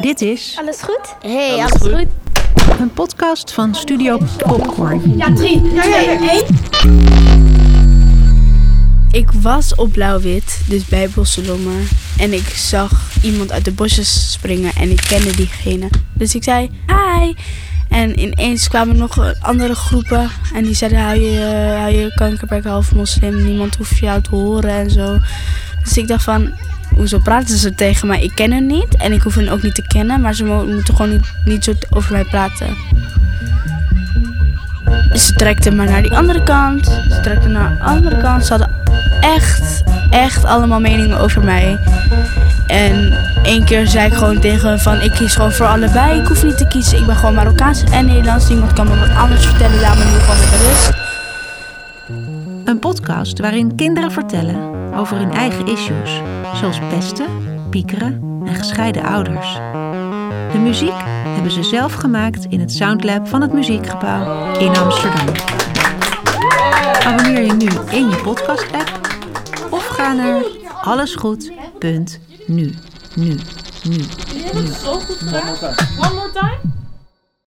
Dit is Alles goed? Hey, alles goed? een podcast van Studio Popcorn. Ja, 3, 2, 1. Ik was op Blauw-Wit, dus bij Bosselommer. En ik zag iemand uit de bosjes springen en ik kende diegene. Dus ik zei, hi. En ineens kwamen nog andere groepen. En die zeiden, hou je kankerbek half moslim. Niemand hoeft jou te horen en zo. Dus ik dacht van, hoezo praten ze tegen mij? Ik ken hen niet en ik hoef hen ook niet te kennen. Maar ze moeten gewoon niet zo over mij praten. Ze trekten me naar die andere kant. Ze hadden echt allemaal meningen over mij. En 1 keer zei ik gewoon tegen hen van, ik kies gewoon voor allebei. Ik hoef niet te kiezen. Ik ben gewoon Marokkaans en Nederlands. Niemand kan me wat anders vertellen. Laat me nu gewoon met de rust. Een podcast waarin kinderen vertellen over hun eigen issues. Zoals pesten, piekeren en gescheiden ouders. De muziek hebben ze zelf gemaakt in het Soundlab van het Muziekgebouw in Amsterdam. Abonneer je nu in je podcast-app of ga naar allesgoed.nu. One more time.